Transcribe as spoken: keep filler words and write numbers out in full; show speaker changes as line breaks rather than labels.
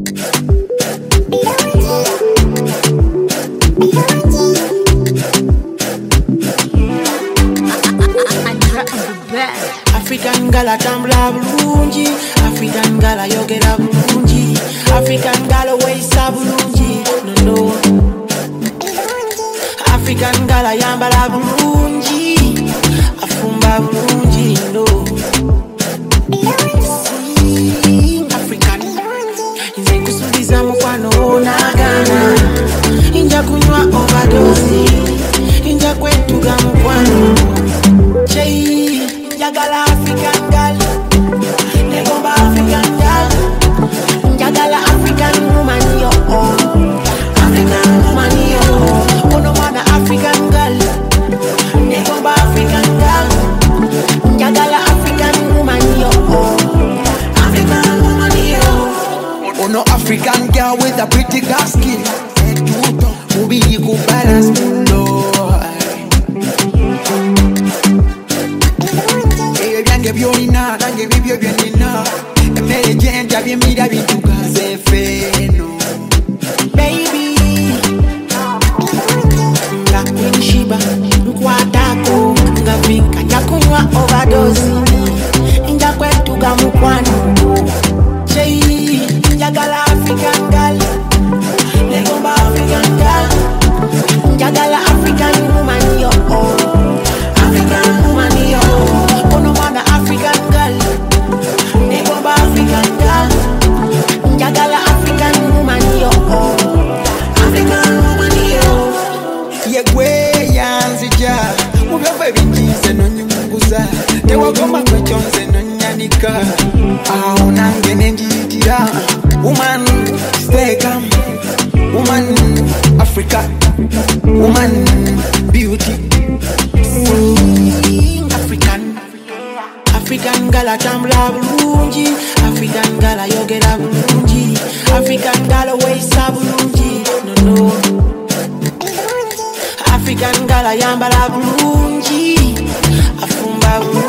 African gala tambula bulungi, African gala yogera bulungi, African gala weisa bulungi, no no. African gala yambala bulungi, afumba bulungi, no. African, inze kusubiza mukwano nagana, inja kunywa overdose, inja kwetuga mukwano. Chei Njagala African girl, negomba African girl. Njagala African woman yo, African woman yo. Ono mana African girl, negomba African girl. Njagala African woman yo, African woman yo.
Ono African girl with a pretty glass skin. Mubi you balance no. Biolina, nange bibyo byenina. Emere jenda byemira bitukaze feno.
Baby, nga kwinishiba nkwatako nga vinka njakunywa overdose, inja kwetuga mukwano. Chei njagala African girl, negomba African girl. Njagala African woman yo, African woman yo. Ono mana African girl, negomba African girl. Njagala African woman yo, African woman yo.
Yegwe yanzija, mubyove binjize no nyunguza. Tewagoma kwechonze no nyanika. Aho nange nenjitira. Woman, stay calm. Woman, Africa. Woman, beauty. African.
African gala tambula bulungi, African gala yogera bulungi, African gala weisa bulungi, no no. African gala yambala bulungi, afumba bulungi.